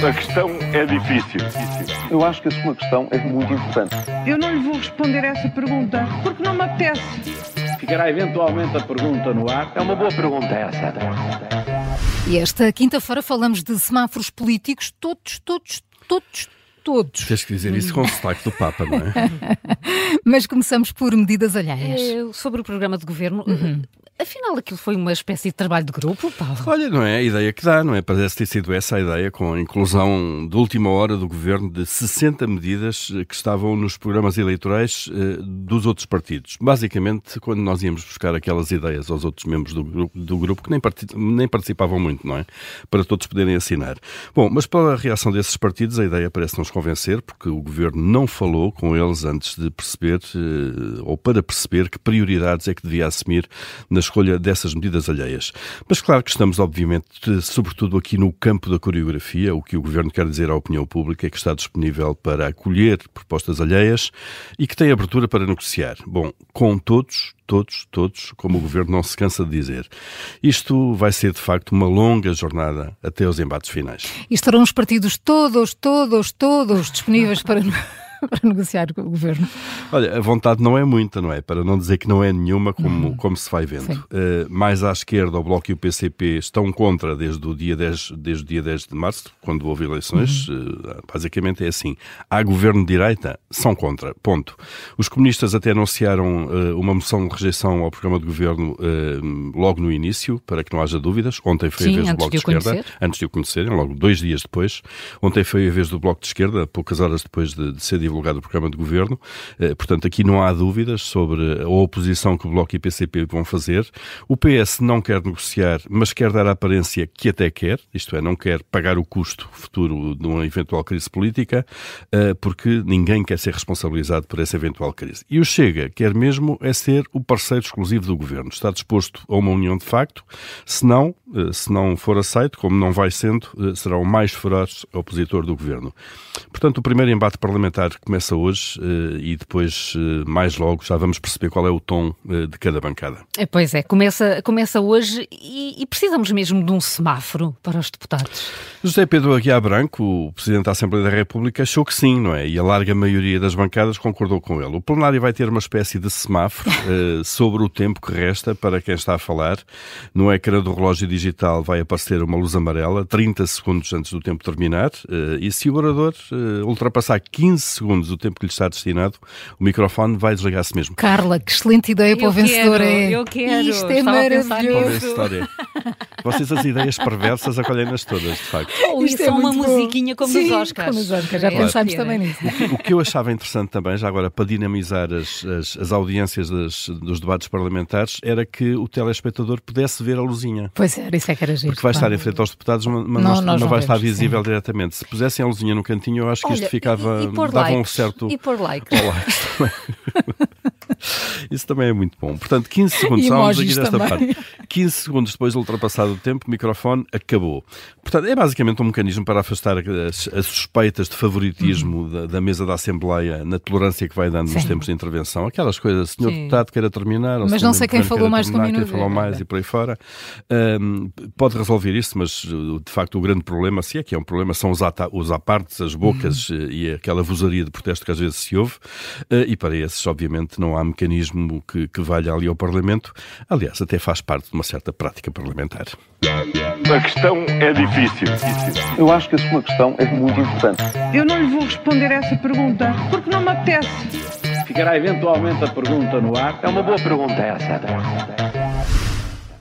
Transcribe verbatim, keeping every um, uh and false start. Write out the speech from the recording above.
A questão é difícil. Eu acho que a sua questão é muito importante. Eu não lhe vou responder essa pergunta, porque não me apetece. Ficará eventualmente a pergunta no ar. É uma boa pergunta essa. E esta quinta-feira falamos de semáforos políticos, todos, todos, todos, todos. Tens que dizer isso com o sotaque do Papa, não é? Mas começamos por medidas alheias. É, sobre o programa de governo... Uhum. Afinal, aquilo foi uma espécie de trabalho de grupo, Paulo? Olha, não é a ideia que dá, não é? Parece ter sido essa a ideia, com a inclusão de última hora do Governo de sessenta medidas que estavam nos programas eleitorais eh, dos outros partidos. Basicamente, quando nós íamos buscar aquelas ideias aos outros membros do grupo, do grupo que nem, part... nem participavam muito, não é? Para todos poderem assinar. Bom, mas pela reação desses partidos, a ideia parece nos convencer, porque o Governo não falou com eles antes de perceber, eh, ou para perceber, que prioridades é que devia assumir nas escolha dessas medidas alheias. Mas claro que estamos, obviamente, sobretudo aqui no campo da coreografia. O que o Governo quer dizer à opinião pública é que está disponível para acolher propostas alheias e que tem abertura para negociar. Bom, com todos, todos, todos, como o Governo não se cansa de dizer. Isto vai ser, de facto, uma longa jornada até aos embates finais. E estarão os partidos todos, todos, todos disponíveis para... para negociar com o Governo? Olha, a vontade não é muita, não é? Para não dizer que não é nenhuma, como, uhum. como se vai vendo. Uh, mais à esquerda, o Bloco e o P C P estão contra desde o dia dez, desde o dia dez de março, quando houve eleições. Uhum. Uh, basicamente é assim. Há governo de direita, são contra. Ponto. Os comunistas até anunciaram uh, uma moção de rejeição ao programa de governo uh, logo no início, para que não haja dúvidas. Ontem foi Sim, a vez do Bloco de, de Esquerda. Conhecer. Antes de o conhecerem, logo dois dias depois. Ontem foi a vez do Bloco de Esquerda, poucas horas depois de, de ser divulgado o programa de governo. Portanto, aqui não há dúvidas sobre a oposição que o Bloco e o P C P vão fazer. O P S não quer negociar, mas quer dar a aparência que até quer, isto é, não quer pagar o custo futuro de uma eventual crise política, porque ninguém quer ser responsabilizado por essa eventual crise. E o Chega quer mesmo é ser o parceiro exclusivo do governo. Está disposto a uma união de facto, se não, se não for aceito, como não vai sendo, será o mais feroz opositor do governo. Portanto, o primeiro embate parlamentar começa hoje uh, e depois, uh, mais logo, já vamos perceber qual é o tom uh, de cada bancada. Pois é, começa, começa hoje e, e precisamos mesmo de um semáforo para os deputados. José Pedro Aguiar Branco, o Presidente da Assembleia da República, achou que sim, não é? E a larga maioria das bancadas concordou com ele. O plenário vai ter uma espécie de semáforo uh, sobre o tempo que resta para quem está a falar. No ecrã do relógio digital vai aparecer uma luz amarela, trinta segundos antes do tempo terminar, uh, e se o orador uh, ultrapassar quinze segundos o tempo que lhe está destinado, o microfone vai desligar-se mesmo. Carla, que excelente ideia para o vencedor. É. Eu quero, Isto é Estava maravilhoso. Vocês as ideias perversas acolhem-nas todas, de facto. Ou isto é uma musiquinha como Sim, nos Oscars. Como nos Oscars. Já é, pensámos é, também é. nisso. O que, o que eu achava interessante também, já agora para dinamizar as, as, as audiências das, dos debates parlamentares, era que o telespectador pudesse ver a luzinha. Pois é, isso é que era giro. Porque vai estar em frente aos deputados, mas não, não, não, não vai estar visível sim. diretamente. Se pusessem a luzinha no cantinho, eu acho que Olha, isto ficava... E, e por dava likes, um certo... E por likes. Isso também é muito bom. Portanto, quinze segundos, estávamos aqui desta parte. quinze segundos depois de ultrapassado o tempo, o microfone acabou. Portanto, é basicamente um mecanismo para afastar as, as suspeitas de favoritismo uhum. da, da mesa da Assembleia na tolerância que vai dando Sim. nos tempos de intervenção. Aquelas coisas, senhor Sim. deputado queira terminar, ou mas não sei quem falou mais terminar, que um quem falou mais e por aí fora. Um, pode resolver isso, mas de facto o grande problema, se é que é um problema, são os, ata- os apartes, as bocas uhum. e aquela vozaria de protesto que às vezes se ouve. Uh, e para esses, obviamente, não há mecanismo que, que valha ali ao Parlamento. Aliás, até faz parte de uma certa prática parlamentar. A questão é difícil. Eu acho que a sua questão é muito importante. Eu não lhe vou responder essa pergunta, porque não me apetece. Ficará eventualmente a pergunta no ar. É uma boa pergunta essa.